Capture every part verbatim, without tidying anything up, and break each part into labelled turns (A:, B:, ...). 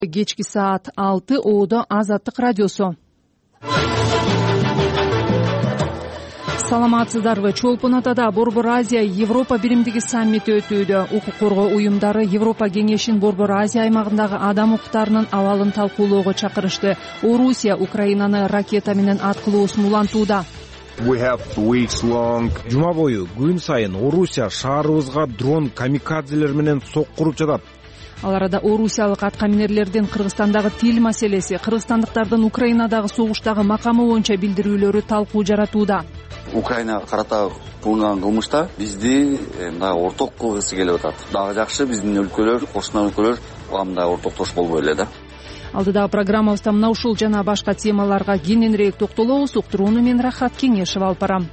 A: Кечки саат алты Оодо Азаттык радиосу. Саламатсыздарбы? Чолпон Атада Борбор Азия Европа биримдиги саммити өтүүдө. Укук коргоо уюмдары Европа кеңешин Борбор Азия аймагындагы адам укуктарынын абалын талкуулоого чакырышты. Орусия Украинаны ракета менен аткылоосун улантууда.
B: Жума бою күн сайын Орусия шаарыбызга дрон камикадзелер менен соккуруп жатат.
A: Ал арада орусиялык аткаминерлердин Кыргызстандагы тил маселеси, кыргызстандыктардын Украинадагы согуштагы макамы боюнча билдирүүлөрү талкуу жаратууда.
C: Украина карата кылынган кылмышта бизди мындай орток кылгысы келип атат. Дагы жакшы биздин өлкөлөр, кошуна өлкөлөр мындай ортоктош болбой эле да.
A: Алдыдагы программабызда мына ушул жана башка темаларга кененирээк токтолобуз. Уктурууну мен Рахат Кеңешева алып барам.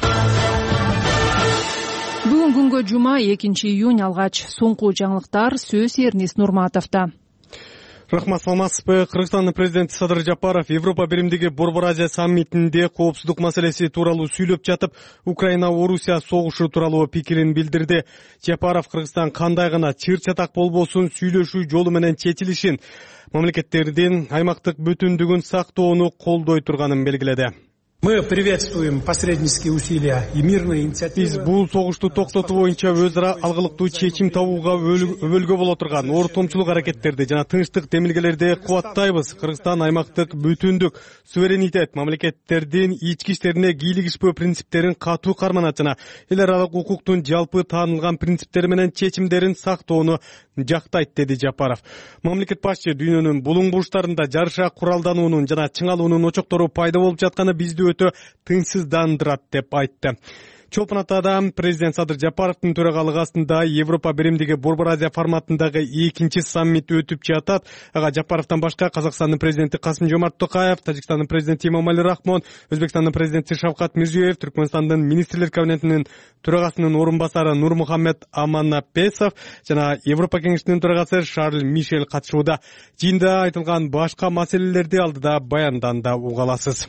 A: Бүгүн күнгө жума экинчи июнь алгач соңку жаңылыктар сөз Эрнис Нурматовдо.
D: Рахмат, саламатсызбы? Кыргызстандын президенти Садыр Жапаров Европа биримдиги Борбор Азия саммитинде коопсуздук маселеси тууралуу сүйлөп жатып, Украина-Орусия согушу тууралуу пикирин билдирди. Жапаров Кыргызстан кандай гана чыр-чатак болбосун сүйлөшүү жолу менен чечилишин, мамлекеттердин аймактык бүтүндүгүн сактоону колдой турганын белгиледи.
E: Мы приветствуем посреднические усилия и мирные инициативы.
D: Биз бул согушту токтотуу боюнча өз ара алгылыктуу чечим табууга өбөлгө боло турган ортомчулук аракеттерди жана тынчтык демилгелерди кубаттайбыз. Кыргызстан аймактык бүтүндүк, суверенитет, мамлекеттердин ички иштерине кийлигишпөө принциптерин катуу карманат жана эл аралык укуктун жалпы таанылган принциптери менен чечимдерин сактоону жактайт, деди Жапаров. Мамлекет башчы дүйнөнүн булуң бурчтарында жарыша куралдануунун жана чыңалуунун очоктору пайда болуп жатканы бизди өтө тынчсыздандырат деп айтты. Чолпон Атада президент Садыр Жапаровдун төрагалыгы астында Европа биримдиги Борбор Азия форматындагы экинчи саммит өтүп жатат. Ага Жапаровдон башка Казакстандын президенти Касым-Жомарт Токаев, Тажикстандын президенти Эмомали Рахмон, Өзбекстандын президенти Шавкат Мирзиёев, Түркмөнстандын министрлер кабинетинин төрагасынын орун басары Нурмухаммед Аманапесов жана Европа кеңешинин төрагасы Шарль Мишель катышууда. Жыйында айтылган башка маселелерди алдыда баянданда уга аласыз.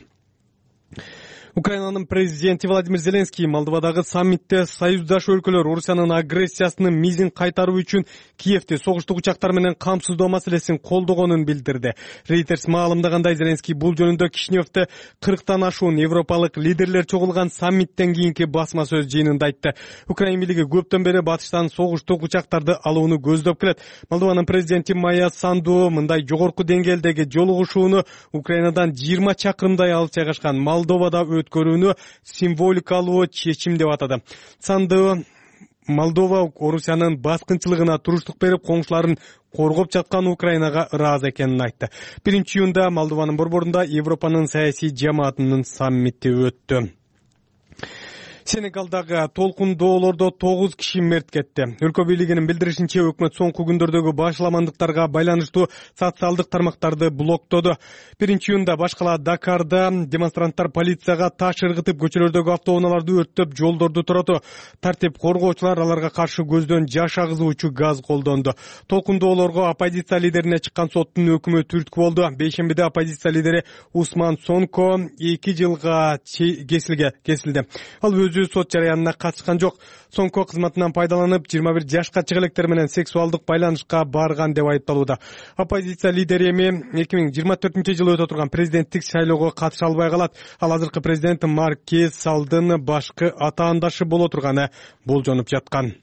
D: Украинанын президенти Владимир Зеленский Молдовадагы саммитте союздаш өлкөлөр Орусиянын агрессиясынын мизин кайтаруу үчүн Киевди согуштук учактар менен камсыздоо маселесин колдогонун билдирди. Reuters маалымдагандай, Зеленский бул жөнүндө Кишиневде кырктан ашуун европалык лидерлер чогулган саммиттен кийинки басма сөз жыйынында айтты. Украина бийлиги көптөн бери батыштан согуштук учактарды алууну көздөп келет. Молдованын президенти Майя Санду мындай жогорку деңгээлдеги жолугушууну Украинадан жыйырма чакырымдай алыс жайгашкан Молдовада өткөрүүнү символикалуу чечим деп атады. Санду Молдова Орусиянын баскынчылыгына туруштук берип, коңшуларын коргоп жаткан Украинага ыраазы экенин айтты. биринчи июнда Молдованын борборунда Европанын саясий жамаатынын саммити өттү. Сенегалдагы толкундоолордо тогуз киши мерт кетти. Өлкө бийлигинин билдиришинче, өкмөт соңку күндөрдөгү башаламандыктарга байланыштуу социалдык тармактарды блоктоду. биринчи июнда башкала Дакарда демонстранттар полицияга таш ыргытып, көчөлөрдөгү автоунааларды өрттөп, жолдорду туроту. Тартип коргоочулар аларга каршы көздөн жаш агызуучу газ колдонду. Толкундоолорго оппозиция лидерине чыккан соттун өкүмү түрткү болду. Бейшембиде оппозиция лидери Усман Сонко эки жылга кесилди. Ал өзү сот жарыянына катышкан жок. Сонко кызматынан пайдаланып, жыйырма бир жашка чыгылектер менен сексуалдык байланышка барган деп айыпталууда. Оппозиция лидери эми эки миң жыйырма төртүнчү жылы өтө турган президенттик шайлоого катыша албай калат. Ал азыркы президент Маркез Салдын башкы атаандашы боло турганы болжонуп жаткан.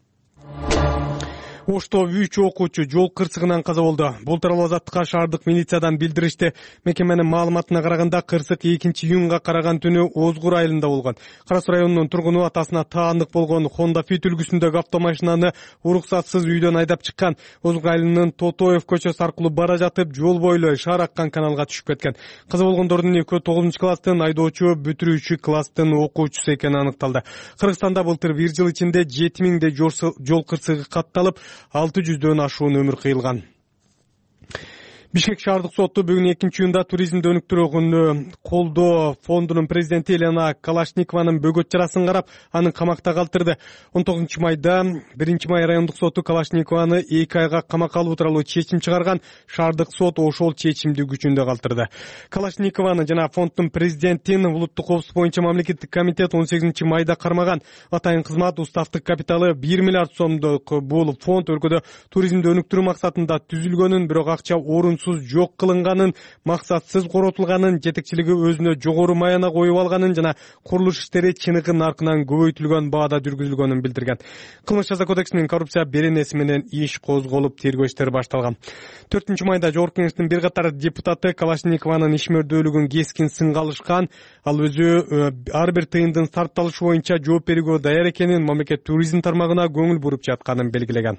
D: Ошто үч окуучу жол кырсыгынан каза болду. Бул тууралуу Азаттыкка шаардык милициядан билдиришти. Мекеменин маалыматына караганда, кырсык экинчи июнга караган түнү Озгур айылында болгон. Кара Суу районунун тургуну атасына таандык болгон Honda Fit үлгүсүндөгү автомашинаны уруксатсыз үйдөн айдап чыккан. Озгур айылынын Тотоев көчөсү аркылуу бара жатып, жол бойлой шаар аккан каналга түшүп кеткен. Каза болгондордун экөө тогузунчу класстын айдоочу, бүтүрүүчү класстын окуучусу экени аныкталды. Кыргызстанда былтыр бир жыл ичинде жети миңдей жол кырсыгы катталып, алты жүздөн ашуун өмүр кыйылган. Бишкек шаардык соту бүгүн экинчи июнда туризмди өнүктүрүүнү колдоо фондунун президенти Елена Калашникованын бөгөт чарасын карап, анын камакта калтырды. он тогузунчу майда биринчи май райондук соту Калашникованы эки айга камакка алуу тууралуу чечим чыгарган. Шаардык сот ошол чечимди күчүндө калтырды. Калашникованы жана фонддун президентин улуттук коопсуздук боюнча мамлекеттик комитет он сегизинчи майда кармаган. Атайын кызмат уставдык капиталы бир миллиард сомдук бул фонд өлкөдө туризмди өнүктүрүү максатында түзүлгөнүн, бирок акча орун коомсуз жок кылынганын, максатсыз коротулганын, жетекчилиги өзүнө жогору маяна коюп алганын жана курулуш иштери чыныгы наркынан көбөйтүлгөн баада жүргүзүлгөнүн билдирген. Кылмыш жаза кодексинин коррупция беренеси менен иш козголуп, тергөө иштери башталган. төртүнчү майда Жогорку Кеңештин бир катар депутаты Калашникованын ишмердүүлүгүн кескин сынга алышкан. Ал өзү ар бир тыйындын сарпталышы боюнча жооп берүүгө даяр экенин, мамлекет туризм тармагына көңүл буруп жатканын белгилеген.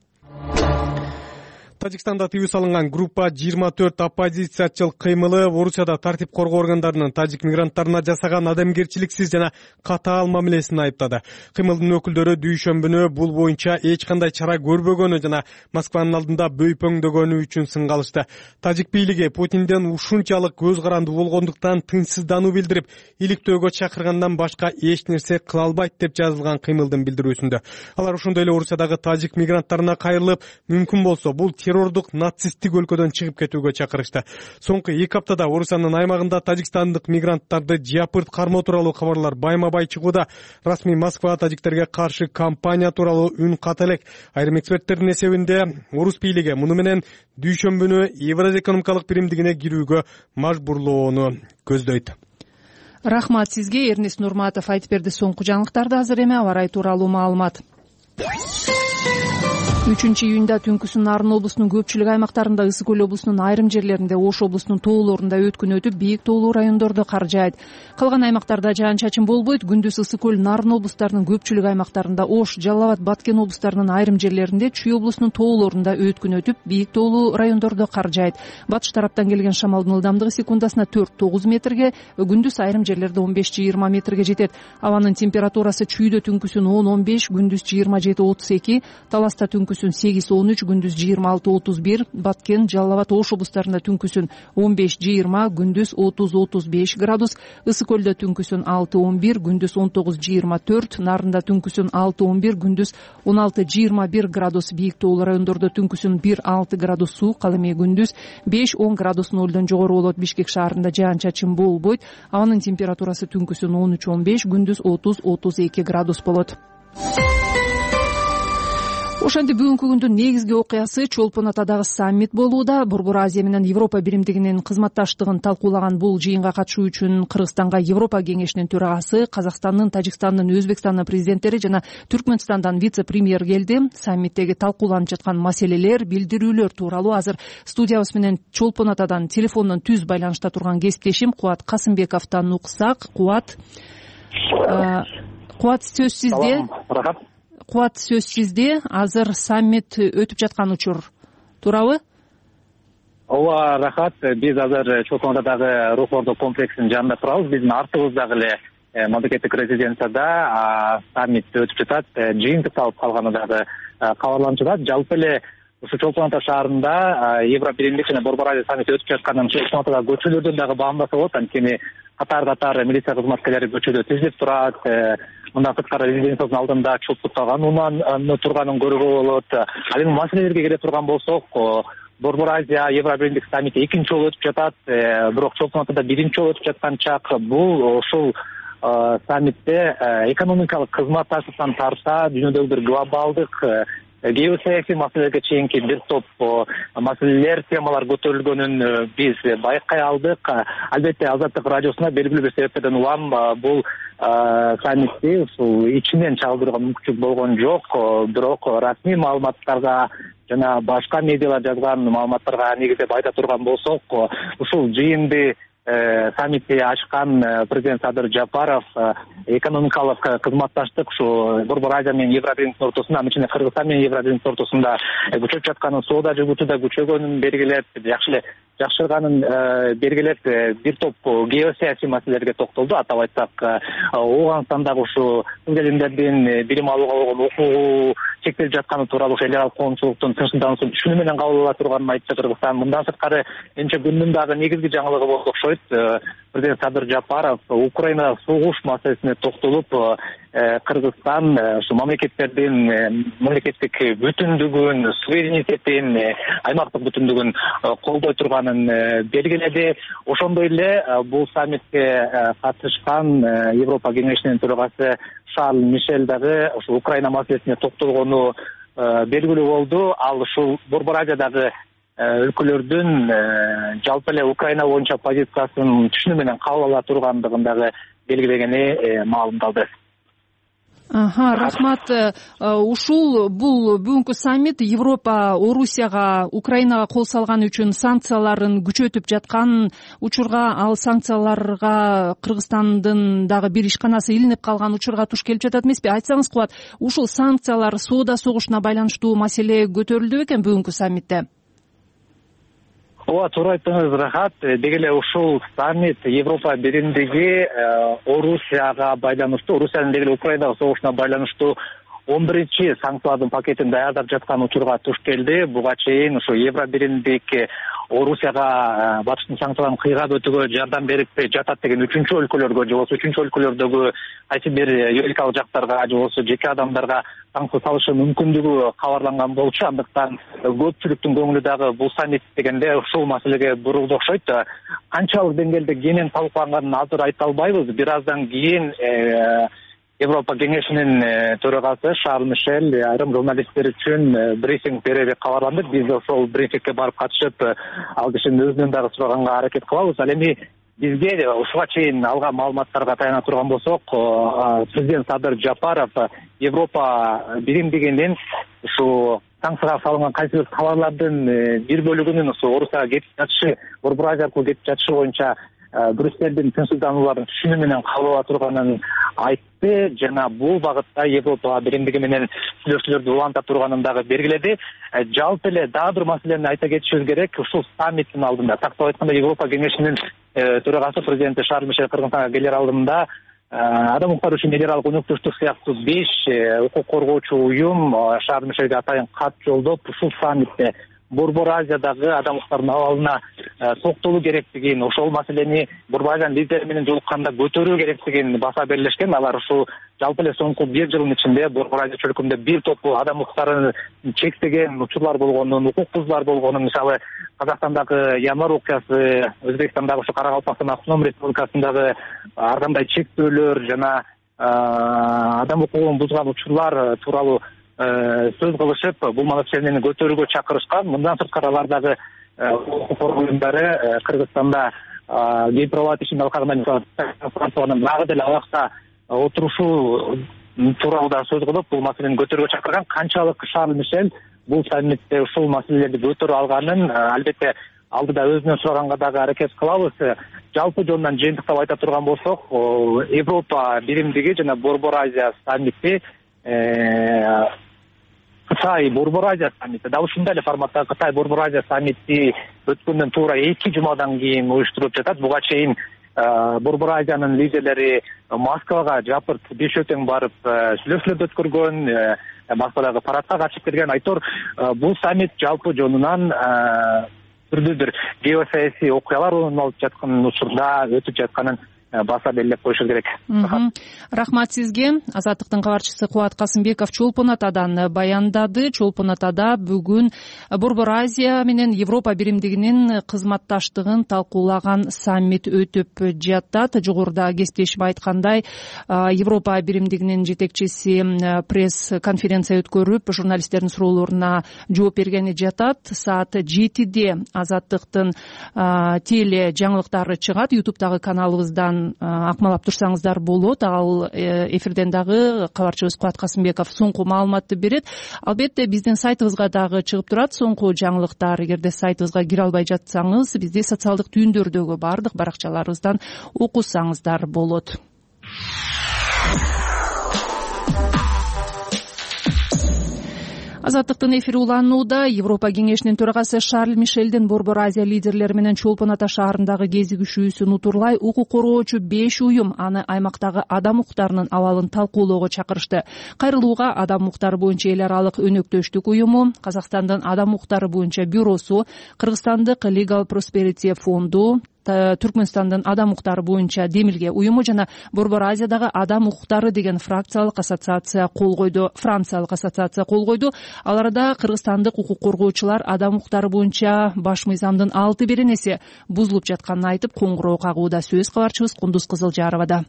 D: Тажикстанда тыюу салынган группа жыйырма төрт оппозициячыл кыймылы Орусияда тартип коргоо органдарынын тажик мигранттарына жасаган адамгерчиликсиз жана катаал мамилесин айыптады. Кыймылдын өкүлдөрү дүйшөмбүнү бул боюнча эч кандай чара көрбөгөнү жана Москванын алдында бөйпөңдөгөнү үчүн сынга алышты. Тажик бийлиги Путинден ушунчалык көз каранды болгондуктан тынчсыздануу билдирип, иликтөөгө чакыргандан башка эч нерсе кыла албайт деп жазылган кыймылдын билдирүүсүндө. Алар ошондой эле Орусиядагы тажик мигранттарына кайрылып, мүмкүн болсо бул террордук нацисттик өлкөдөн чыгып кетүүгө чакырышты. Соңку эки аптада Орусиянын аймагында тажикстандык мигранттарды жапырт кармоо тууралуу кабарлар байма-бай чыгууда. Расмий Москва тажиктерге каршы кампания тууралуу үн ката элек. Айрым эксперттердин эсебинде Орус бийлиги муну менен дүйшөмбүнү Евразия экономикалык биримдигине кирүүгө мажбурлоону көздөйт.
A: Рахмат сизге, Эрнест Нурматов айтып берди. Соңку жаңылыктарды азыр эми аба ырайы тууралуу маалымат. үчүнчү июнда түнкүсүн Нарын облусунун көпчүлүк аймактарында, Ысык Көл облусунун айрым жерлеринде, Ош облусунун тоолорунда өткүн өтүп, бийик тоолуу райондордо кар жаайт. Калган аймактарда жаан-чачын болбойт. Күндүз Ысык Көл, Нарын облустарынын көпчүлүк аймактарында, Ош, Жалал Абад, Баткен облустарынын айрым жерлеринде, Чүй облусунун тоолорунда өткүн өтүп, бийик тоолуу райондордо кар жаайт. Батыш тараптан келген шамалдын ылдамдыгы секундасына төрт тогуз метрге, күндүз айрым жерлерде он беш жыйырма метрге жетет. Абанын температурасы Чүйдө түнкүсүн он он беш, күндүз жыйырма жети отуз эки, Таласта түнкүсүн сегиз он үч, күндүз жыйырма алты отуз бир, Баткен, Жалал Абад, Ош облустарында түнкүсүн он беш жыйырма, күндүз отуз отуз беш градус, Ысык Көлдө түнкүсүн алты он бир, күндүз он тогуз жыйырма төрт, Нарында түнкүсүн алты он бир, күндүз он алты жыйырма бир градус, бийик тоолуу райондордо түнкүсүн бир алты градус суук, ал эми күндүз беш он градус нолдон жогору болот. Бишкек шаарында жаан-чачын болбойт. Абанын температурасы түнкүсүн он үч он беш, күндүз отуз отуз эки градус болот. Ошентип бүгүнкү күндүн негизги окуясы Чолпон Атадагы саммит болууда. Борбор Азия менен Европа биримдигинин кызматташтыгын талкуулаган бул жыйынга катышуу үчүн Кыргызстанга Европа кеңешинин төрагасы, Казакстандын, Тажикстандын, Өзбекстандын президенттери жана Түркмөнстандан вице-премьер келди. Саммиттеги талкууланып жаткан маселелер, билдирүүлөр тууралуу азыр студиябыз менен Чолпон Атадан телефондон түз байланышта турган кесиптешим Кубат Касымбековдон уксак. Кубат, Кубат сөз сизде. Кубат сөз сизде. Азыр саммит өтүп жаткан учур туурабы?
F: Ооба, рахат. Биз азыр Чолпон Атадагы рух ордо комплексинин жанында турабыз. Биздин артыбыздагы эле мамлекеттик резиденцияда саммит өтүп жатат. Жыйын тыкталып калганы дагы кабарланып жатат. Жалпы эле ушу Чолпон Ата шаарында Европа биримдик жана Борбор Азия саммити өтүп жатканын Чолпон Атадагы көчөлөрдөн дагы баамдаса болот. Анткени катар-катар милиция кызматкерлери көчөдө тизилип турат. Мындан сырткары резиденциянын алдында чоптуктаган унан турганын көрүүгө болот. Ал эми маселелерге келе турган болсок, Борбор Азия Европа биримдик саммити экинчи жолу өтүп жатат. Бирок Чолпон Атада биринчи жолу өтүп жаткан чак бул ушул саммитте экономикалык кызматташтыктан тарта дүйнөдөгү бир глобалдык геосаясий маселелерге чейинки бир топ маселелер, темалар көтөрүлгөнүн биз байкай алдык. Албетте Азаттык радиосуна белгилүү бир себептерден улам бул саммитти ушул ичинен чагылдырууга мүмкүнчүлүк болгон жок. Бирок расмий маалыматтарга жана башка медиалар жазган маалыматтарга негиздеп айта турган болсок, ушул жыйынды саммитти ачкан президент Садыр Жапаров экономикалык кызматташтык ушу Борбор Азия менен Европа биримдигинин ортосунда, анын ичинде Кыргызстан менен Европа биримдигинин ортосунда күчөп жатканын, соода жыгууту да күчөгөнүн белгилеп, жакшы эле жакшырганын белгилеп, бир топ геосаясий маселелерге токтолду. Атап айтсак, Ооганстандагы ушу кыз келиндердин билим алууга болгон укугу чектелип жатканы тууралуу эл аралык коомчулуктун тынчсыздануусун түшүнүү менен кабыл ала турганын айтты Кыргызстан. Мындан сырткары энче күндүн дагы негизги жаңылыгы болуп окшойт. Президент Садыр Жапаров Украинада согуш маселесине токтолуп, Кыргызстан ушу мамлекеттердин мамлекеттик бүтүндүгүн, суверенитетин, аймактык бүтүндүгүн колдой турганын белгиледи. Ошондой эле бул саммитке катышкан Европа кеңешинин төрагасы Шарль Мишель дагы ушу Украина маселесине токтолгону белгилүү болду. Ал ушул Борбор Азиядагы өлкөлөрдүн жалпы эле Украина боюнча позициясын түшүнүү менен кабыл ала тургандыгын дагы белгилегени маалымдалды.
A: Рахмат. Ушул бул бүгүнкү саммит Европа Орусияга, Украинага кол салган үчүн санкцияларын күчөтүп жаткан учурга, ал санкцияларга Кыргызстандын дагы бир ишканасы илинип калган учурга туш келип жатат эмеспи? Айтсаңыз Кубат, ушул санкциялар соода согушуна байланыштуу маселе көтөрүлдү бекен бүгүнкү саммитте?
F: Ооба, туура айттыңыз, Рахат. Деги эле ушул саммит Европа биримдиги Орусияга байланыштуу, Орусиянын деги эле Украинага согушуна байланыштуу он биринчи санкциялардын пакетин даярдап жаткан учурга туш келди. Буга чейин ушу Евро биримдик Орусияга батыштын санкцияларын кыйгап өтүүгө жардам берип жатат деген үчүнчү өлкөлөргө же болбосо үчүнчү өлкөлөрдөгү кайсы бир юридикалык жактарга же болбосо жеке адамдарга санкция салышы мүмкүндүгү кабарланган болчу. Андыктан көпчүлүктүн көңүлү дагы бул саммит дегенде ушул маселеге бурулду окшойт. Канчалык деңгээлде кенен талкууланганын азыр айта албайбыз. Бир аздан кийин Европа кеңешинин төрагасы Шарль Мишель айрым журналисттер үчүн брифинг берери кабарланды. Биз ошол брифингке барып катышып, ал кишинин өзүнөн дагы сураганга аракет кылабыз. Ал эми бизге ушуга чейин алган маалыматтарга таяна турган болсок, президент Садыр Жапаров Европа биримдигинин ушу санкцияга салынган кайсы бир товарлардын бир бөлүгүнүн ушу Орусияга кетип жатышы, Борбор Азия аркылуу кетип жатышы боюнча Брюссельдин тынчсызданууларын түшүнүү менен кабыл ала турганын айтты жана бул багытта Европа биримдиги менен сүйлөшүүлөрдү уланта турганын дагы белгиледи. Жалпы эле дагы бир маселени айта кетишибиз керек. Ушул саммиттин алдында, тактап айтканда, Европа кеңешинин төрагасы президенти Шарль Мишель Кыргызстанга келер алдында адам укуктары үчүн эл аралык өнөктөштүк сыяктуу беш укук коргоочу уюм Шарль Мишельге атайын кат жолдоп, ушул саммитте Борбор Азиядагы адам укуктарынын абалына токтолуу керектигин, ошол маселени Борбор Азиянын лидери менен жолукканда көтөрүү керектигин баса белгилешкен. Алар ушул жалпы эле соңку бир жылдын ичинде Борбор Азия чөлкөмүндө бир топ адам укуктарын чектеген учурлар болгонун, укук бузуулар болгонун, мисалы Казакстандагы январь окуясы, Өзбекстандагы ушу Карагалпактын Автоном Республикасындагы ар кандай чектөөлөр жана адам укугун бузган учурлар тууралуу сөз кылышып, бул маселени көтөрүүгө чакырышкан. Мындан сырткары алар дагы укук коргоо уюмдары Кыргызстанда гей правалар ишин алкагында Франциянын дагы деле абакта отурушуу тууралуу да сөз кылып, бул маселени көтөрүүгө чакырган. Канчалык Шарль Мишель бул саммитте ушул маселелерди көтөрө алганын албетте алдыда өзүнөн сураганга дагы аракет кылабыз. Жалпы жонунан жыйынтыктап айта турган болсок, Европа биримдиги жана Борбор Азия саммити Кытай Борбор Азия саммити да ушундай эле форматта Кытай Борбор Азия саммити өткөндөн туура эки жумадан кийин уюштурулуп жатат. Буга чейин Борбор Азиянын лидерлери Москвага жапырт беш өтөң барып сүйлөшүүлөрдү өткөргөн, Москвадагы парадка катышып келген. Айтор, бул саммит жалпы жонунан түрдүү бир геосаясий окуялар орун алып жаткан учурда өтүп жатканын баса белгилеп коюшубуз керек.
A: Рахмат сизге. Азаттыктын кабарчысы Кубат Касымбеков Чолпон Атадан баяндады. Чолпон Атада бүгүн Борбор Азия менен Европа биримдигинин кызматташтыгын талкуулаган саммит өтүп жатат. Жогоруда кесиптешим айткандай, Европа биримдигинин жетекчиси пресс-конференция өткөрүп, журналисттердин суроолоруна жооп бергени жатат. Саат жетиде Азаттыктын теле жаңылыктары чыгат. ютубтагы каналыбыздан акмалап турсаңыздар болот. Ал эфирден дагы кабарчыбыз Кубат Касымбеков соңку маалыматты берет. Албетте биздин сайтыбызга дагы чыгып турат соңку жаңылыктар. Эгерде сайтыбызга кире албай жатсаңыз, бизди социалдык түйүндөрдөгү бардык баракчаларыбыздан окусаңыздар болот. Азаттыктын эфири уланууда. Европа кеңешинин төрагасы Шарль Мишелдин Борбор Азия лидерлери менен Чолпон Ата шаарындагы кезигишүүсүн утурлай укук коргоочу беш уюм аны аймактагы адам укуктарынын абалын талкуулоого чакырышты. Кайрылууга адам укуктары боюнча эл аралык өнөктөштүк уюму, Казакстандын адам укуктары боюнча бюросу, Кыргызстандык Legal Prosperity фонду, Түркмөнстандын адам укуктары боюнча Демилге уюму жана Борбор Азиядагы адам укуктары деген фракциялык ассоциация кол койду. Франциялык ассоциация кол койду. Аларда кыргызстандык укук коргоочулар адам укуктары боюнча баш мыйзамдын алты беренеси бузулуп жатканын айтып, коңгуроо кагууда. Сөз кабарчыбыз Кундуз Кызылжаровада.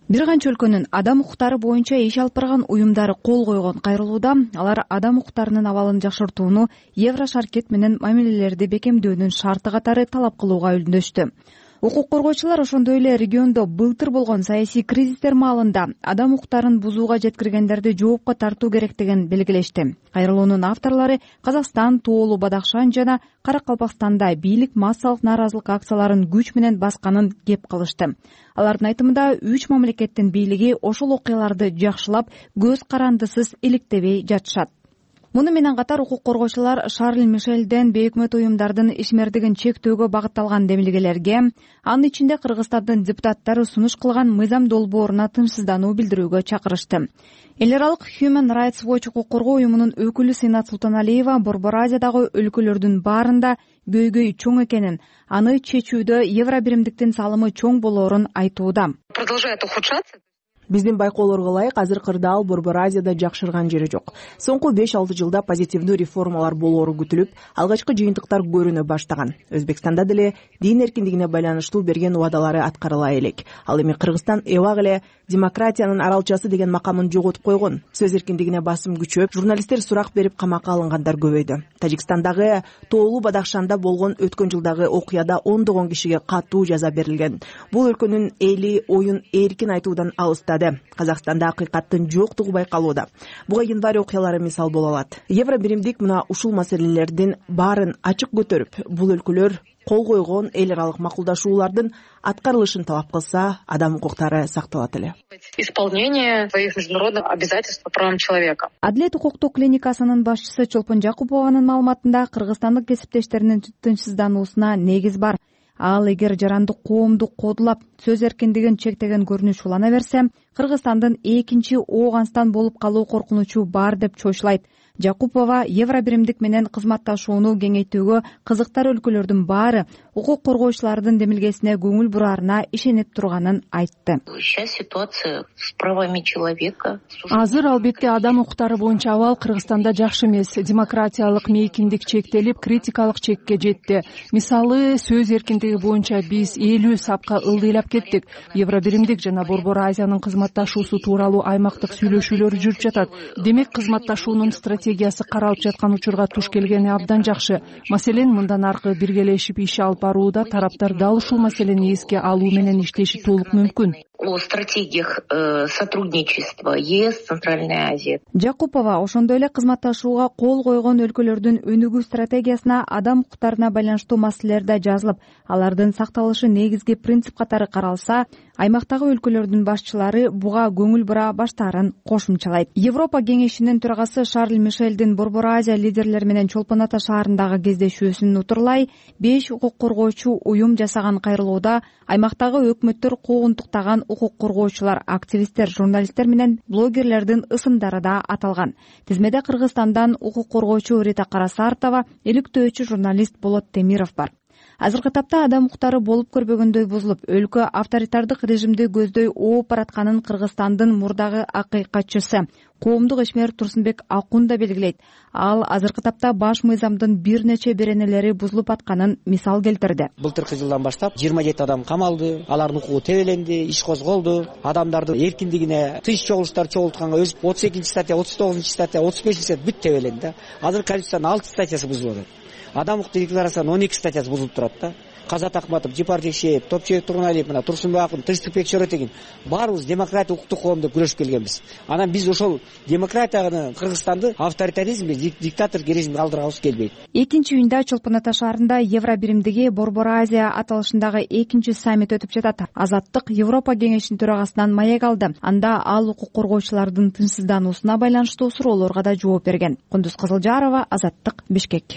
G: бир канча өлкөнүн адам укуктары боюнча иш алып барган уюмдары кол койгон кайрылууда алар адам укуктарынын абалын жакшыртууну Еврошаркет менен мамилелерди бекемдөөнүн шарты катары талап кылууга үндөштү. Укук коргоочулар ошондой эле региондо былтыр болгон саясий кризистер маалында адам укуктарын бузууга жеткиргендерди жоопко тартуу керектигин белгилешти. Кайрылуунун авторлору Казакстан, Тоолу, Бадахшан жана Каракалпакстанда бийлик массалык нааразылык акцияларын күч менен басканын кеп кылышты. Алардын айтымында үч мамлекеттин бийлиги ошол окуяларды жакшылап, көз карандысыз иликтебей жатышат. Муну менен катар укук коргоочулар Шарль Мишелден бейөкмөт уюмдардын ишмердигин чектөөгө багытталган демилгелерге, анын ичинде Кыргызстандын депутаттары сунуш кылган мыйзам долбооруна тынчсыздануу билдирүүгө чакырышты. Эл аралык Human Rights Watch укук коргоо уюмунун өкүлү Сыйнат Султаналиева Борбор Азиядагы өлкөлөрдүн баарында көйгөй чоң экенин, аны чечүүдө евробиримдиктин салымы чоң болоорун айтууда.
H: Продолжает ухудшаться.
I: Биздин байкоолорго ылайык азыр кырдаал Борбор Азияда жакшырган жери жок. Соңку беш алты жылда позитивдүү реформалар болоору күтүлүп, алгачкы жыйынтыктар көрүнө баштаган. Өзбекстанда деле дин эркиндигине байланыштуу берген убадалары аткарыла элек. Ал эми Кыргызстан эбак эле демократиянын аралчасы деген макамын жоготуп койгон. Сөз эркиндигине басым күчөп, журналисттер сурак берип камакка алынгандар көбөйдү. Тажикстандагы Тоолу, Бадахшанда болгон өткөн жылдагы окуяда ондогон кишиге катуу жаза берилген. Бул өлкөнүн эли оюн эркин айтуудан алыстады. Казакстанда акыйкаттын жоктугу байкалууда. Буга январь окуялары мисал боло алат. Евробиримдик мына ушул маселелердин баарын ачык көтөрүп, бул өлкөлөр кол койгон эл аралык макулдашуулардын аткарылышын талап кылса, адам укуктары сакталат эле.
H: Исполнение своих международных обязательств по правам человека.
G: Адилет укуктук клиникасынын башчысы Чолпон Жакупованын маалыматында Кыргызстандык кесиптештеринин тынчсыздануусуна негиз бар. Ал эгер жарандык коомду кодулап, сөз эркиндигин чектеген көрүнүш улана берсе, Кыргызстандын экинчи Ооганстан болуп калуу коркунучу бар деп чоочулайт. Жакупова евробиримдик менен кызматташууну кеңейтүүгө кызыктар өлкөлөрдүн баары укук коргоочулардын демилгесине көңүл бураарына ишенип турганын айтты.
H: Сейчас ситуация с правами человека.
A: Азыр албетте адам укуктары боюнча абал Кыргызстанда жакшы эмес. Демократиялык мейкиндик чектелип, критикалык чекке жетти. Мисалы, сөз эркиндиги боюнча биз элүү сапка ылдыйлап кеттик. Евробиримдик жана Борбор Азиянын кызматташуусу тууралуу аймактык сүйлөшүүлөр жүрүп жатат. Демек, кызматташуунун стратегиясы каралып жаткан учурга туш келгени абдан жакшы. Маселен, мындан аркы биргелешип иш алып барууда тараптар дал ушул маселени эске алуу менен иштеши толук мүмкүн.
H: О стратегиях э, сотрудничества ЕС, Центральная Азия.
G: Жакупова ошондой эле кызматташууга кол койгон өлкөлөрдүн өнүгүү стратегиясына адам укуктарына байланыштуу маселелер да жазылып, алардын сакталышы негизги принцип катары каралса, аймактагы өлкөлөрдүн башчылары буга көңүл бура баштаарын кошумчалайт. Европа кеңешинин төрагасы Шарль Мишелдин Борбор Азия лидерлери менен Чолпон Ата шаарындагы кездешүүсүн утурлай, беш укук коргоочу уюм жасаган кайрылууда аймактагы өкмөттөр куугунтуктаган укук коргоочулар, активисттер, журналисттер менен блогерлердин ысымдары да аталган. Тизмеде Кыргызстандан укук коргоочу Рита Карасартова, иликтөөчү журналист Болот Темиров бар. Азыркы тапта адам укуктары болуп көрбөгөндөй бузулуп, өлкө авторитардык режимди көздөй ооп баратканын Кыргызстандын мурдагы акыйкатчысы коомдук ишмер Турсунбек Акун да белгилейт. Ал азыркы тапта баш мыйзамдын бир нече беренелери бузулуп атканын мисал келтирди.
J: Былтыркы жылдан баштап жыйырма жети адам камалды, алардын укугу тебеленди, иш козголду, адамдардын эркиндигине тыш чогулуштар чогултканга өз отуз экинчи статья, отуз тогузунчу статья, отуз бешинчи статья бүт тебеленди. Азыр Конституциянын алты статьясы бузулуп атат. Адам укукту декларациянын он эки статьясы бузулуп турат да. Казат Акматов, Жипар Жекшеев, Топчебек Тургуналиев, мына Турсунбек Акун, Тынчтыкбек Чоротегин баарыбыз демократия укуктук коомдо күрөшүп келгенбиз. Анан биз ошол демократияны, Кыргызстанды авторитаризмге, диктатордук режимге алдыргыбыз келбейт.
G: экинчи июнда Чолпон Ата шаарында Евробиримдиги Борбор Азия аталышындагы экинчи саммит өтүп жатат. Азаттык Европа кеңешинин төрагасынан маек алды. Анда ал укук коргоочулардын тынчсыздануусуна байланыштуу суроолорго да жооп берген. Кундуз Кызылжарова, Азаттык, Бишкек.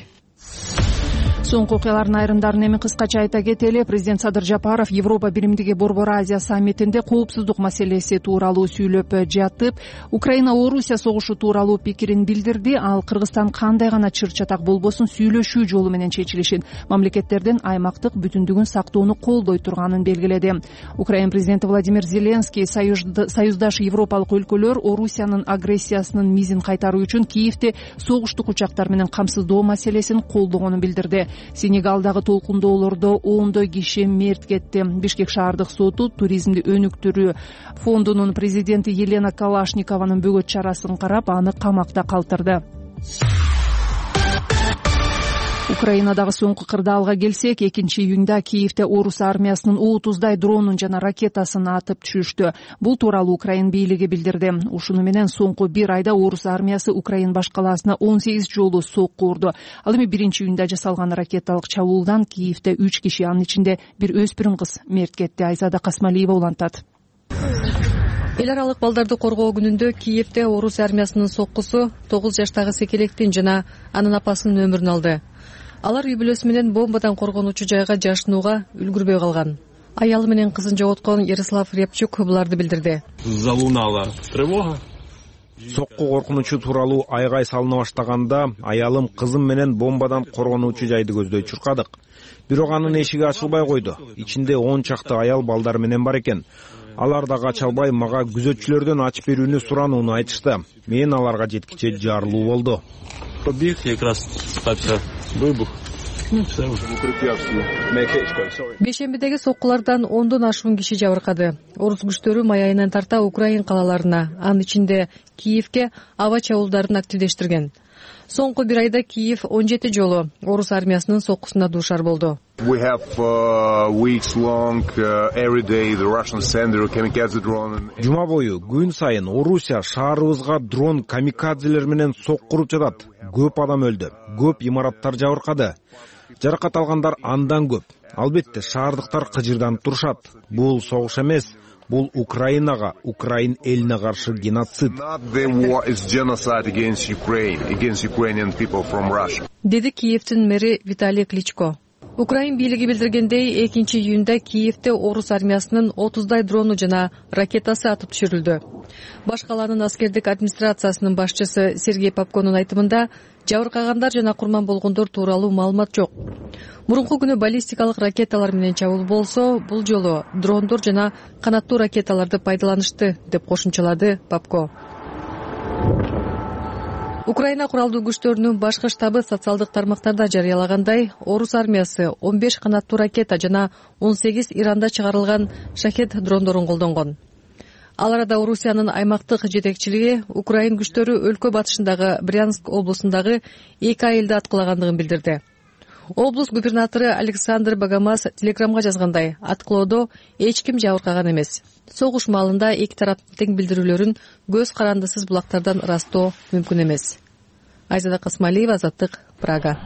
A: Соңку окуялардын айрымдарын эми кыскача айта кетели. Президент Садыр Жапаров Европа биримдиги Борбор Азия саммитинде коопсуздук маселеси тууралуу сүйлөп жатып, Украина-Орусия согушу тууралуу пикирин билдирди. Ал Кыргызстан кандай гана чыр-чатак болбосун сүйлөшүү жолу менен чечилишин, мамлекеттердин аймактык бүтүндүгүн сактоону колдой турганын белгиледи. Украина президенти Владимир Зеленский союздаш европалык өлкөлөр Орусиянын агрессиясынын мизин кайтаруу үчүн Киевде согуштук учактар менен камсыздоо маселесин колдогонун билдирди. Сенегалдагы толкундоолордо ондой киши мерт кетти. Бишкек шаардык соту туризмди өнүктүрүү фондунун президенти Елена Калашникованын бөгөт чарасын карап, аны камакта калтырды. Украинадагы соңку кырдаалга келсек, экинчи июнда Киевде орус армиясынын отуздай дронун жана ракетасын атып түшүштү. Бул тууралуу Украин бийлиги билдирди. Ушуну менен соңку бир айда орус армиясы Украин баш калаасына он сегиз жолу сокку урду. Ал эми биринчи июнда жасалган ракеталык чабуулдан Киевде үч киши, анын ичинде бир өспүрүм кыз мерт кетти. Айзада Касмалиева улантат.
K: Эл аралык балдарды коргоо күнүндө Киевде орус армиясынын соккусу тогуз жаштагы секелектин жана анын апасынын өмүрүн алды. Алар үй бүлөсү менен бомбадан коргонуучу жайга жашынууга үлгүрбөй калган. Аялы менен кызын жоготкон Ярослав Репчук буларды билдирди.
L: Залунала тревога.
B: Сокку коркунучу тууралуу айгай салына баштаганда аялым кызым менен бомбадан коргонуучу жайды көздөй чуркадык. Бирок анын эшиги ачылбай койду. Ичинде он чакты аял балдар менен бар экен. Алар да кача албай мага күзөтчүлөрдөн ачып берүүнү суранууну айтышты. Мен аларга жеткиче жарылуу болду.
L: Побег как раз стапся выбух.
K: Бейшембидеги соккулардан ондон ашуун киши жабыркады. Орус күчтөрү май айынан тарта Украин калаларына, анын ичинде Киевке аба чабуулдарын активдештирген. Соңку бир айда Киев он жети жолу орус армиясынын соккусуна дуушар болду.
M: We have uh, weeks long uh, every day the Russian send their kamikaze drone.
B: Жума бою күн сайын Орусия шаарыбызга дрон камикадзелер менен соккуруп жатат. Көп адам өлдү, көп имараттар жабыркады. Жаракат алгандар андан көп. Албетте шаардыктар кыжырданып турушат. Бул согуш эмес, бул Украинага, Украин элине каршы геноцид.
K: Деди Киевдин мэри Виталий Кличко. Украин бийлиги билдиргендей, экинчи июнда Киевде орус армиясынын отуздай дрону жана ракетасы атып түшүрүлдү. Баш калаанын аскердик администрациясынын башчысы Сергей Попконун айтымында, жабыркагандар жана курман болгондор тууралуу маалымат жок. Мурунку күнү баллистикалык ракеталар менен чабуул болсо, бул жолу дрондор жана канаттуу ракеталарды пайдаланышты, деп кошумчалады Попко. Украина куралдуу күчтөрүнүн башкы штабы социалдык тармактарда жарыялагандай, орус армиясы он беш канаттуу ракета жана он сегиз Иранда чыгарылган шахет дрондорун колдонгон. Ал арада Орусиянын аймактык жетекчилиги Украин күчтөрү өлкө батышындагы Брянск облусундагы эки айылды аткылагандыгын билдирди. Облус губернатору Александр Богомаз телеграмга жазгандай, аткылоодо эч ким жабыркаган эмес. Согуш маалында эки тараптын тең билдирүүлөрүн көз карандысыз булактардан ырастоо мүмкүн эмес. Айзада Касмалиева, Азаттык, Прага.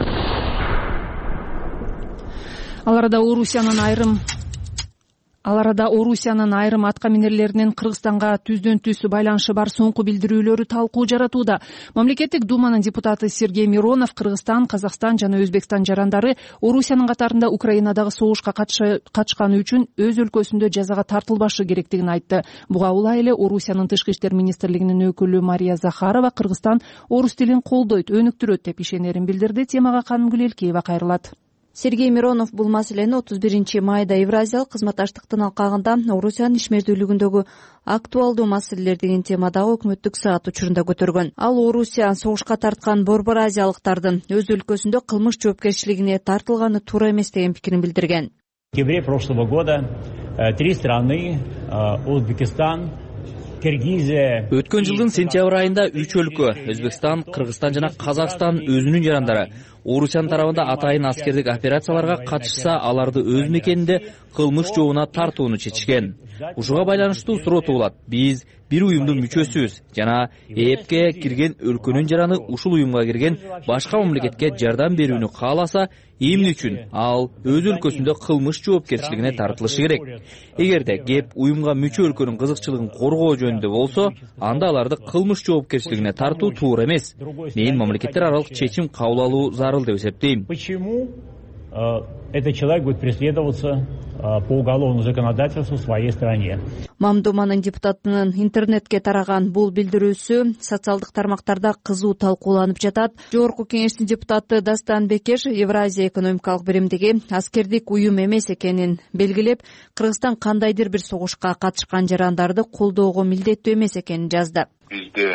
A: Ал арада Орусиянын айрым Ал арада Орусиянын айрым атка минерлеринин Кыргызстанга түздөн түз байланышы бар соңку билдирүүлөрү талкуу жаратууда. Мамлекеттик думанын депутаты Сергей Миронов Кыргызстан, Казакстан жана Өзбекстан жарандары Орусиянын катарында Украинадагы согушка катышканы үчүн өз өлкөсүндө жазага тартылбашы керектигин айтты. Буга улай эле Орусиянын тышкы иштер министрлигинин өкүлү Мария Захарова Кыргызстан орус тилин колдойт, өнүктүрөт деп ишенерин билдирди. Темага Канымгүл Элкеева кайрылат.
G: Сергей Миронов бул маселени отуз биринчи майда Евразиялык кызматташтыктын алкагында Орусиянын ишмердүүлүгүндөгү актуалдуу маселелер деген темадагы өкмөттүк саат учурунда көтөргөн. Ал Орусия согушка тарткан борбор азиялыктардын өз өлкөсүндө кылмыш жоопкерчилигине тартылганы туура эмес деген пикирин билдирген.
N: В декабре прошлого года три страны Узбекистан, Киргизия.
O: Өткөн жылдын сентябрь айында үч өлкө Өзбекстан, Кыргызстан жана Казакстан өзүнүн жарандары Орусиянын тарабында атайын аскердик операцияларга катышса, аларды өз мекенинде кылмыш жообуна тартууну чечишкен. Ушуга байланыштуу суроо туулат. Биз бир уюмдун мүчөсүбүз жана ЭЭПке кирген өлкөнүн жараны ушул уюмга кирген башка мамлекетке жардам берүүнү кааласа, эмне үчүн ал өз өлкөсүндө кылмыш жоопкерчилигине тартылышы керек? Эгерде кеп уюмга мүчө өлкөнүн кызыкчылыгын коргоо жөнүндө болсо, анда аларды кылмыш жоопкерчилигине тартуу туура эмес. Мен мамлекеттер аралык чечим кабыл алуу зарыл деп эсептейм.
N: Почему этот человек будет преследоваться по уголовному законодательству в своей стране?
G: Мамдуманын депутатынын интернетке тараган бул билдирүүсү социалдык тармактарда кызуу талкууланып жатат. Жогорку кеңештин депутаты Дастан Бекеш Евразия экономикалык биримдиги аскердик уюм эмес экенин белгилеп, Кыргызстан кандайдыр бир согушка катышкан жарандарды колдоого милдеттүү эмес экенин жазды.
P: Бизде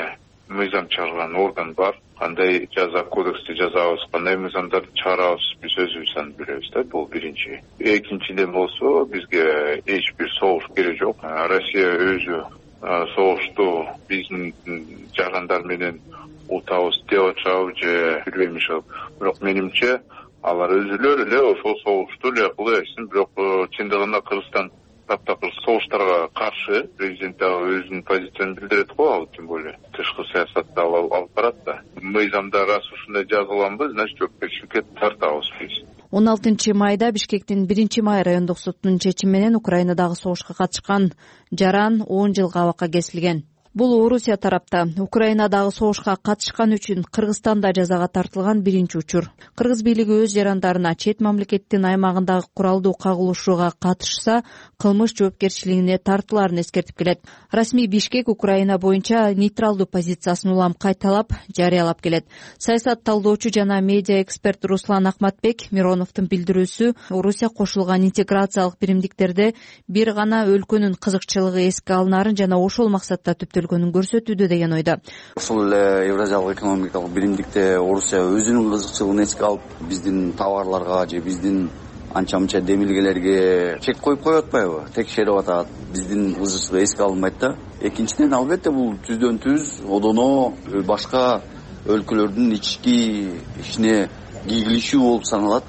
P: мыйзам чыгарган орган бар. Кандай жаза кодексти жазабыз, кандай мыйзамдарды чыгарабыз, биз өзүбүз билебиз да, бул биринчи. Экинчиден болсо, бизге эч бир согуш керек жок. Россия өзү согушту биздин жарандар менен утабыз деп атышабы же билбейм ошо. Бирок менимче алар өзүлөр эле ошол согушту эле кылышсын. Бирок чындыгында Кыргызстан таптакыр согуштарга каршы президент дагы өзүнүн позициясын билдирет го, ал тем более тышкы саясатты алып барат да. Мыйзамда раз ушундай жазылганбы, значит жоопкерчиликке тартабыз биз.
G: он алтынчы майда Бишкектин биринчи май райондук сотунун чечими менен Украинадагы согушка катышкан жаран он жылга абакка кесилген. Бул Орусия тарапта Украинадагы согушка катышкан үчүн Кыргызстанда жазага тартылган биринчи учур. Кыргыз бийлиги өз жарандарына чет мамлекеттин аймагындагы куралдуу кагылышууга катышса, кылмыш жоопкерчилигине тартылаарын эскертип келет. Расмий Бишкек Украина боюнча нейтралдуу позициясын улам кайталап, жарыялап келет. Саясат талдоочу жана медиа эксперт Руслан Акматбек Мироновдун билдирүүсү Орусия кошулган интеграциялык биримдиктерде бир гана өлкөнүн кызыкчылыгы эске алынаарын жана ошол максатта түптөлгөнүн көрсөтүүдө деген ойдо.
C: Ошол эле Евразиялык экономикалык биримдикте Орусия өзүнүн кызыкчылыгын эске алып, биздин товарларга же биздин анча-мынча демилгелерге чек коюп коюп атпайбы, текшерип атат, биздин кызыкчылык эске алынбайт да. Экинчиден, албетте бул түздөн түз одоно башка өлкөлөрдүн ички ишине кийгилишүү болуп саналат.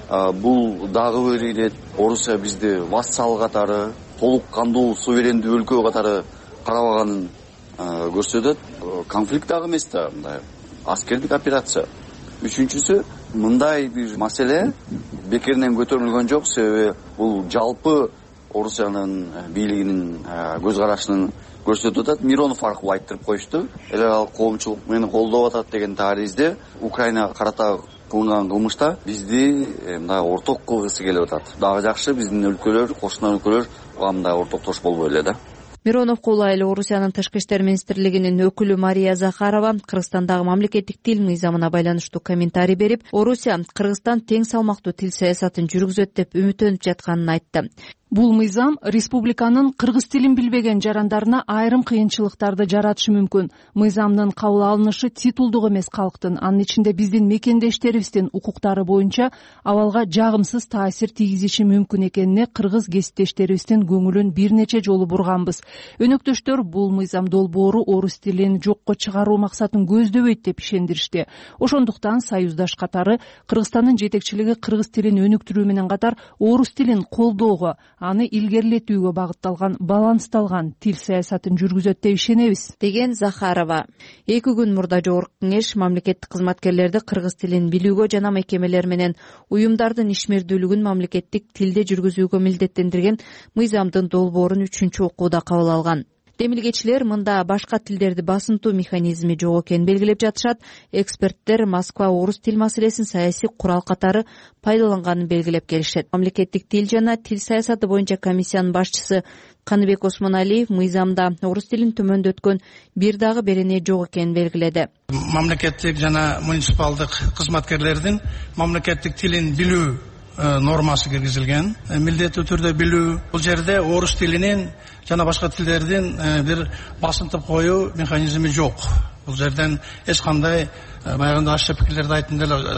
C: Бул дагы бир ирет Орусия бизди вассал катары, толук кандуу суверендүү өлкө катары карабаганын көрсөтөт. Конфликт дагы эмес да, мындай аскердик операция. Үчүнчүсү, мындай бир маселе бекеринен көтөрүлгөн жок, себеби бул жалпы Орусиянын бийлигинин көз карашынын көрсөтүп атат. Миронов аркылуу айттырып коюшту. Эле ал коомчулук мени колдоп атат деген таризде Украина карата кылынган кылмышта бизди мындай орток кылгысы келип атат. Дагы жакшы биздин өлкөлөр, кошуна өлкөлөр мындай ортоктош болбой эле да.
G: Мироновго улай эле Орусиянын тышкы иштер министрлигинин өкүлү Мария Захарова Кыргызстандагы мамлекеттик тил мыйзамына байланыштуу комментарий берип, Орусия Кыргызстан тең салмактуу тил саясатын жүргүзөт деп үмүттөнүп жатканын айтты.
A: Бул мыйзам республиканын кыргыз тилин билбеген жарандарына айрым кыйынчылыктарды жаратышы мүмкүн. Мыйзамдын кабыл алынышы титулдук эмес калктын, анын ичинде биздин мекендештерибиздин укуктары боюнча абалга жагымсыз таасир тийгизиши мүмкүн экенине кыргыз кесиптештерибиздин көңүлүн бир нече жолу бурганбыз. Өнөктөштөр бул мыйзам долбоору орус тилин жокко чыгаруу максатын көздөбөйт деп ишендиришти. Ошондуктан союздаш катары Кыргызстандын жетекчилиги кыргыз тилин өнүктүрүү менен катар орус тилин колдоого, аны илгерилетүүгө багытталган балансталган тил саясатын жүргүзөт деп ишенебиз,
G: деген Захарова. Эки күн мурда Жогорку Кеңеш мамлекеттик кызматкерлерди кыргыз тилин билүүгө жана мекемелер менен уюмдардын ишмердүүлүгүн мамлекеттик тилде жүргүзүүгө милдеттендирген мыйзамдын долбоорун үчүнчү окууда кабыл алган. Демилгечилер мында башка тилдерди басынтуу механизми жок экенин белгилеп жатышат. Эксперттер Москва орус тил маселесин саясий курал катары пайдаланганын белгилеп келишет. Мамлекеттик тил жана тил саясаты боюнча комиссиянын башчысы Каныбек Осмоналиев мыйзамда орус тилин төмөндөткөн бир дагы берене жок экенин белгиледи.
Q: Мамлекеттик жана муниципалдык кызматкерлердин мамлекеттик тилин билүү нормасы киргизилген. Милдеттүү түрдө билүү. Бул жерде орус тилинин жана башка тилдердин бир басынтып коюу механизми жок. Бул жерден эч кандай баягында ачык пикирлерди айттым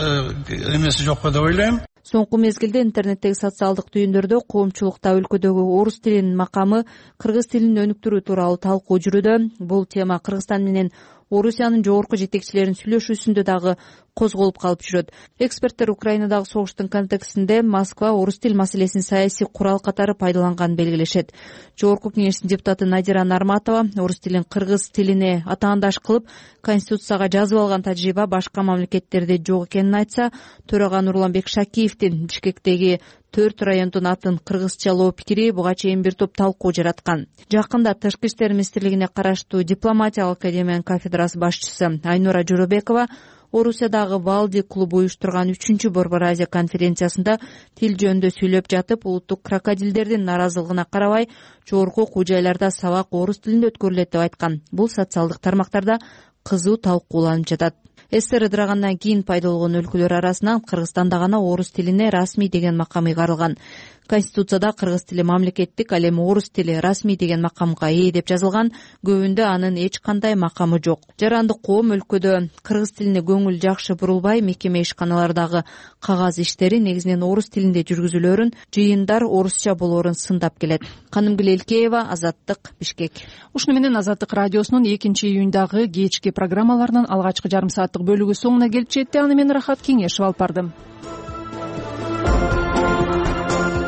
Q: деле эмеси жок деп ойлойм.
G: Соңку мезгилде интернеттеги социалдык түйүндөрдө коомчулукта өлкөдөгү орус тилинин макамы кыргыз тилин өнүктүрүү тууралуу талкуу жүрүүдө. Бул тема Кыргызстан менен Орусиянын жогорку жетекчилеринин сүйлөшүүсүндө дагы козголуп калып жүрөт. Эксперттер Украинадагы согуштун контекстинде Москва орус тил маселесин саясий курал катары пайдаланганын белгилешет. Жогорку Кеңештин депутаты Надира Нарматова орус тилин кыргыз тилине атаандаш кылып, конституцияга жазып алган тажрыйба башка мамлекеттерде жок экенин айтса, төрага Нурланбек Шакиевдин Бишкектеги төрт райондун атын кыргызчалоо пикири буга чейин бир топ талкуу жараткан. Жакында Тышкы иштер министрлигине караштуу дипломатиялык академиянын кафедрасы башчысы Айнура Журабекова Орусиядагы Валди клубу уюштурган үчүнчү Борбор Азия конференциясында тил жөнүндө сүйлөп жатып, улуттук крокодилдердин наразылыгына карабай, жогорку окуу жайларда сабак орус тилинде өткөрүлөт деп айткан. Бул социалдык тармактарда кызуу талкууланып жатат.
K: СССР ыдырагандан кийин пайда болгон өлкөлөр арасынан Кыргызстанда гана орус тилине расмий деген макам ыйгарылган. Конституцияда кыргыз тили мамлекеттик, ал эми орус тили расмий деген макамга ээ деп жазылган. Көбүндө анын эч кандай макамы жок. Жарандык коом өлкөдө кыргыз тилине көңүл жакшы бурулбай, мекеме ишканалардагы кагаз иштери негизинен орус тилинде жүргүзүлөрүн, жыйындар орусча болоорун сындап келет. Канымгүл Элкеева, Азаттык, Бишкек.
A: Ушуну менен Азаттык радиосунун экинчи июньдагы кечки программаларынын алгачкы жарым сааттык бөлүгү соңуна келип жетти. Аны мен Рахат Кеңешев алып бардым.